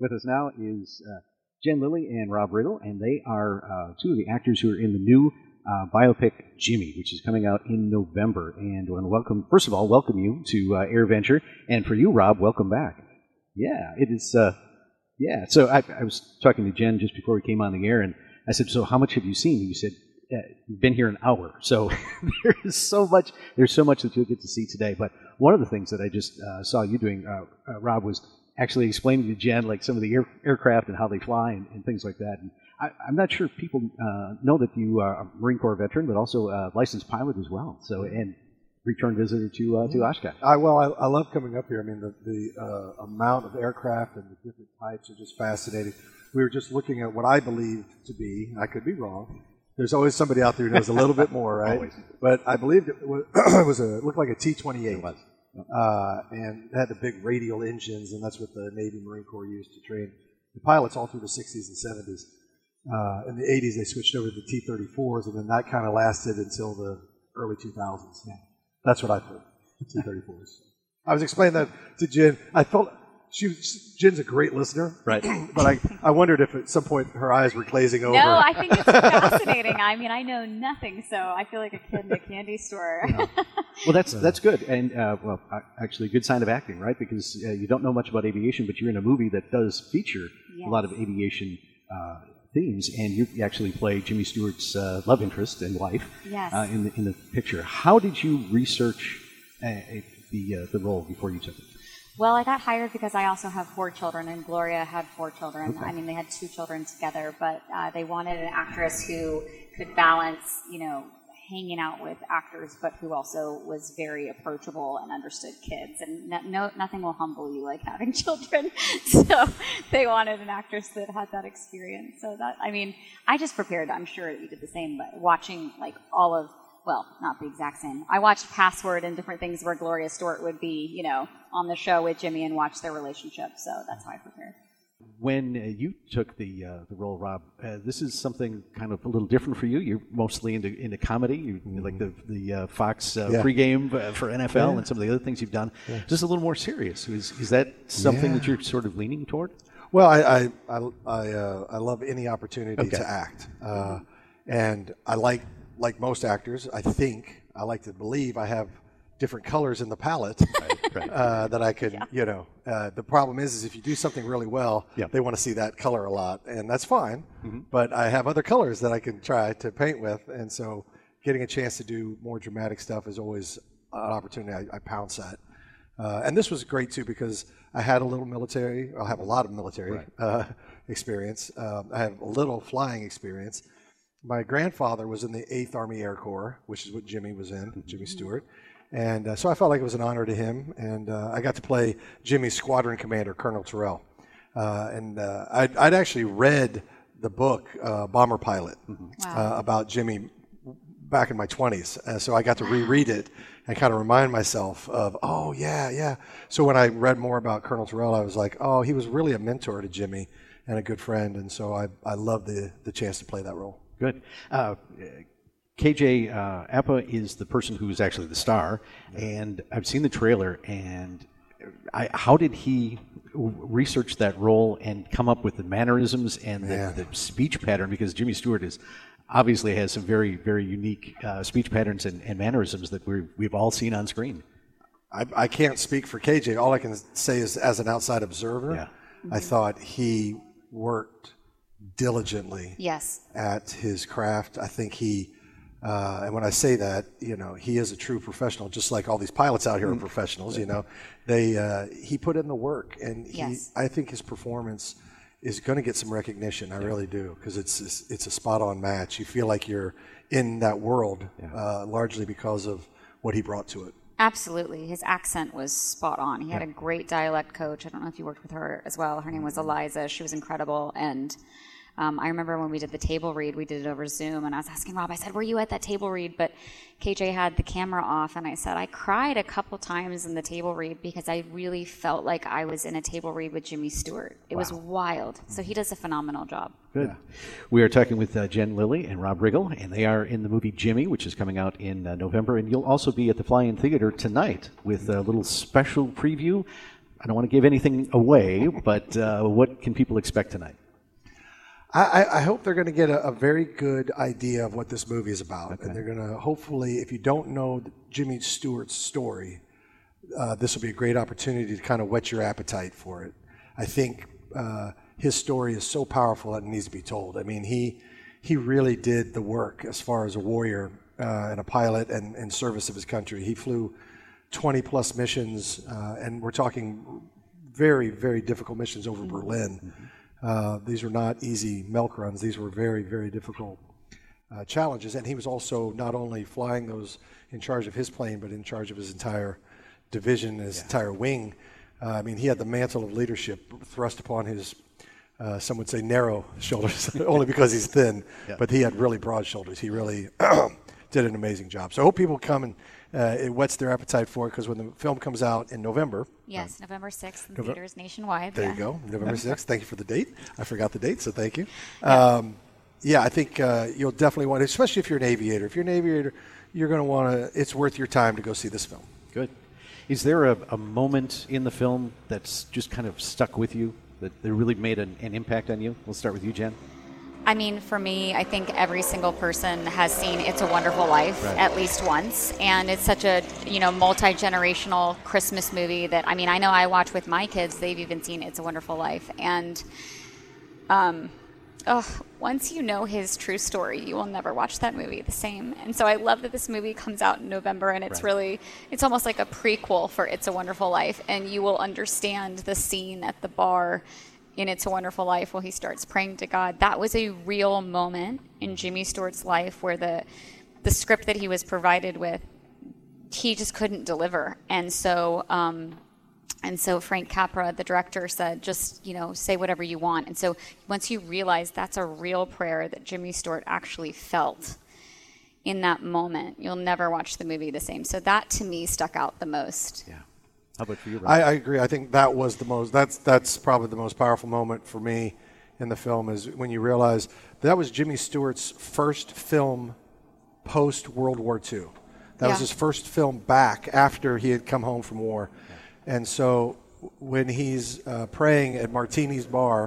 With us now is Jen Lilly and Rob Riggle, and they are two of the actors who are in the new biopic Jimmy, which is coming out in November. And I want to welcome, first of all, welcome you to AirVenture, and for you, Rob, welcome back. Yeah, it is. Yeah, so I was talking to Jen just before we came on the air, and I said, "So how much have you seen?" And you said, "You've been here an hour." So there's so much that you'll get to see today. But one of the things that I just saw you doing, Rob, was actually explaining to Jen like some of the aircraft and how they fly and things like that. And I'm not sure if people know that you are a Marine Corps veteran, but also a licensed pilot as well. So and return visitor to Oshkosh. I love coming up here. I mean, the amount of aircraft and the different types are just fascinating. We were just looking at what I believed to be, and I could be wrong. There's always somebody out there who knows a little bit more, right? Always. But I believed it looked like a T-28. It was. And it had the big radial engines, and that's what the Navy Marine Corps used to train the pilots all through the 60s and 70s. In the 80s, they switched over to the T-34s, and then that kind of lasted until the early 2000s. Yeah. That's what I thought, T-34s. I was explaining that to Jen. I felt Jen's a great listener, right? But I wondered if at some point her eyes were glazing over. No, I think it's fascinating. I mean, I know nothing, so I feel like a kid in a candy store. Yeah. Well, that's good, and actually, a good sign of acting, right? Because you don't know much about aviation, but you're in a movie that does feature a lot of aviation themes, and you actually play Jimmy Stewart's love interest and wife in the picture. How did you research the role before you took it? Well, I got hired because I also have 4 children, and Gloria had 4 children. Okay. I mean, they had 2 children together, but they wanted an actress who could balance, hanging out with actors, but who also was very approachable and understood kids. And nothing will humble you like having children. So they wanted an actress that had that experience. So I just prepared. I'm sure you did the same, but watching well, not the exact same. I watched Password and different things where Gloria Stewart would be, on the show with Jimmy and watch their relationship. So that's how I prepared. When you took the role, Rob, this is something kind of a little different for you. You're mostly into comedy. You like the Fox pregame for NFL and some of the other things you've done. Yeah. Just a little more serious. Is that something that you're sort of leaning toward? Well, I love any opportunity to act, and I like most actors. I like to believe I have different colors in the palette that I could, the problem is if you do something really well, they want to see that color a lot, and that's fine. Mm-hmm. But I have other colors that I can try to paint with, and so getting a chance to do more dramatic stuff is always an opportunity I pounce at. And this was great too because I had a little military. I'll have a lot of military experience. I have a little flying experience. My grandfather was in the 8th Army Air Corps, which is what Jimmy was in, Jimmy Stewart. And so I felt like it was an honor to him. And I got to play Jimmy's squadron commander, Colonel Terrell. I'd actually read the book, Bomber Pilot, about Jimmy back in my 20s. So I got to reread it and kind of remind myself of, So when I read more about Colonel Terrell, I was like, he was really a mentor to Jimmy and a good friend. And so I loved the chance to play that role. Good. KJ Apa is the person who is actually the star, and I've seen the trailer, and how did he research that role and come up with the mannerisms and the speech pattern? Because Jimmy Stewart obviously has some very, very unique speech patterns and mannerisms that we've all seen on screen. I can't speak for KJ. All I can say is as an outside observer, I thought he worked diligently at his craft. I think and when I say that, he is a true professional, just like all these pilots out here are professionals, he put in the work, and I think his performance is going to get some recognition. I really do, because it's a spot-on match. You feel like you're in that world, largely because of what he brought to it. Absolutely. His accent was spot on. He had a great dialect coach. I don't know if you worked with her as well. Her name was Eliza. She was incredible, and I remember when we did the table read, we did it over Zoom, and I was asking Rob, I said, were you at that table read? But KJ had the camera off, and I said, I cried a couple times in the table read because I really felt like I was in a table read with Jimmy Stewart. It was wild. So he does a phenomenal job. Good. Yeah. We are talking with Jen Lilly and Rob Riggle, and they are in the movie Jimmy, which is coming out in November, and you'll also be at the Fly-In Theater tonight with a little special preview. I don't want to give anything away, but what can people expect tonight? I hope they're going to get a very good idea of what this movie is about. Okay. And they're going to, hopefully, if you don't know Jimmy Stewart's story, this will be a great opportunity to kind of whet your appetite for it. I think his story is so powerful that it needs to be told. I mean, he really did the work as far as a warrior and a pilot and in service of his country. He flew 20-plus missions, and we're talking very, very difficult missions over Berlin. These were not easy milk runs. These were very, very difficult challenges. And he was also not only flying those in charge of his plane, but in charge of his entire division, his entire wing. I mean, he had the mantle of leadership thrust upon his, some would say, narrow shoulders, only because he's thin. But he had really broad shoulders. He really did an amazing job. So I hope people come and it whets their appetite for it, because when the film comes out in November. Yes, November 6th in theaters nationwide. There you go, November 6th. Thank you for the date. I forgot the date, so thank you. I think you'll definitely want to, especially if you're an aviator. If you're an aviator, you're going to want to, it's worth your time to go see this film. Good. Is there a moment in the film that's just kind of stuck with you, that really made an impact on you? We'll start with you, Jen. I mean, for me, I think every single person has seen It's a Wonderful Life at least once, and it's such a, multi-generational Christmas movie that, I mean, I know I watch with my kids, they've even seen It's a Wonderful Life, and once you know his true story, you will never watch that movie the same. And so I love that this movie comes out in November, and it's really, it's almost like a prequel for It's a Wonderful Life, and you will understand the scene at the bar in It's a Wonderful Life while he starts praying to God. That was a real moment in Jimmy Stewart's life where the script that he was provided with, he just couldn't deliver. And so Frank Capra, the director, said, just, say whatever you want. And so once you realize that's a real prayer that Jimmy Stewart actually felt in that moment, you'll never watch the movie the same. So that, to me, stuck out the most. Yeah. How about for you, Rob? I agree. I think that was the most. That's probably the most powerful moment for me in the film, is when you realize that was Jimmy Stewart's first film post World War II. That was his first film back after he had come home from war, and so when he's praying at Martini's bar,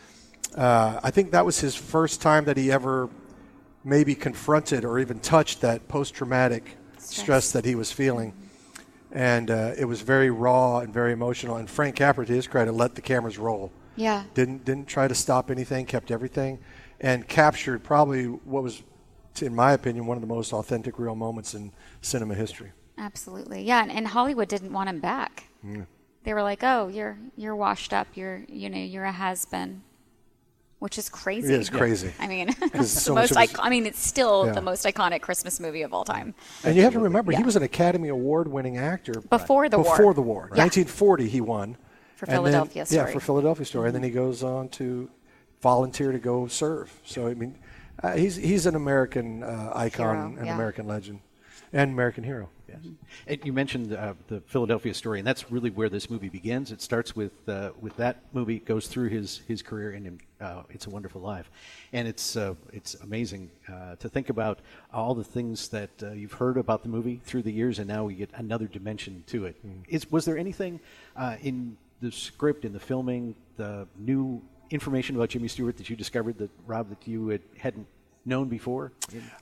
I think that was his first time that he ever maybe confronted or even touched that post-traumatic stress that he was feeling. And it was very raw and very emotional. And Frank Capra, to his credit, let the cameras roll. Yeah. Didn't try to stop anything, kept everything, and captured probably what was, in my opinion, one of the most authentic, real moments in cinema history. Absolutely, yeah. And Hollywood didn't want him back. They were like, "Oh, you're washed up. You're a has-been." Which is crazy. It is crazy. I mean, it's still the most iconic Christmas movie of all time. And you have to remember, he was an Academy Award-winning actor before the war. Before the war, 1940, he won for Philadelphia Story. Yeah, for Philadelphia Story, and then he goes on to volunteer to go serve. So I mean, he's an American icon, an American legend, and American hero. Yes. And you mentioned the Philadelphia Story, and that's really where this movie begins. It starts with that movie, goes through his career in It's a Wonderful Life, and it's amazing to think about all the things that you've heard about the movie through the years, and now we get another dimension to it. Was there anything in the script, in the filming, the new information about Jimmy Stewart that you discovered that, Rob, that you hadn't known before?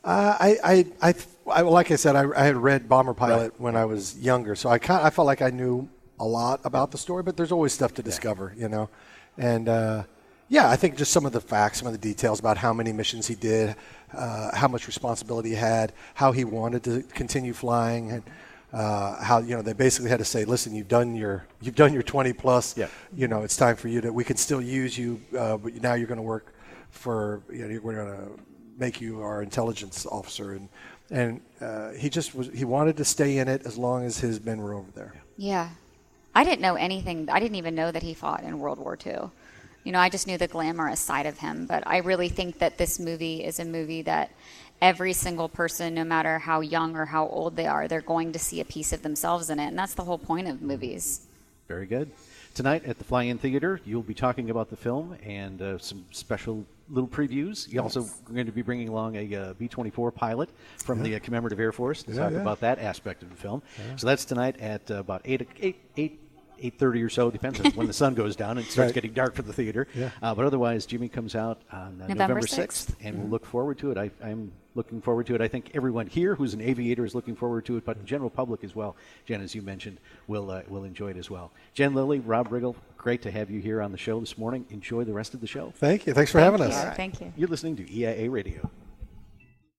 Like I said, I had read Bomber Pilot when I was younger, so I felt like I knew a lot about the story, but there's always stuff to discover, And I think just some of the facts, some of the details about how many missions he did, how much responsibility he had, how he wanted to continue flying, and how they basically had to say, listen, you've done your 20 plus, it's time for you we can still use you, but now you're going to work for we're going to make you our intelligence officer, and he wanted to stay in it as long as his men were over there. Yeah, I didn't know anything. I didn't even know that he fought in World War II. I just knew the glamorous side of him, but I really think that this movie is a movie that every single person, no matter how young or how old they are, they're going to see a piece of themselves in it, and that's the whole point of movies. Very good. Tonight at the Fly-In Theater, you'll be talking about the film and some special little previews. You're also going to be bringing along a B-24 pilot from the Commemorative Air Force to talk about that aspect of the film. So that's tonight at about 8 8:30 or so, depends on when the sun goes down and it starts getting dark for the theater. Yeah. But otherwise, Jimmy comes out on November 6th, and we'll look forward to it. I'm looking forward to it. I think everyone here who's an aviator is looking forward to it, but the general public as well, Jen, as you mentioned, will enjoy it as well. Jen Lilly, Rob Riggle, great to have you here on the show this morning. Enjoy the rest of the show. Thank you. Thanks for having us. Thank you. You're listening to EIA Radio.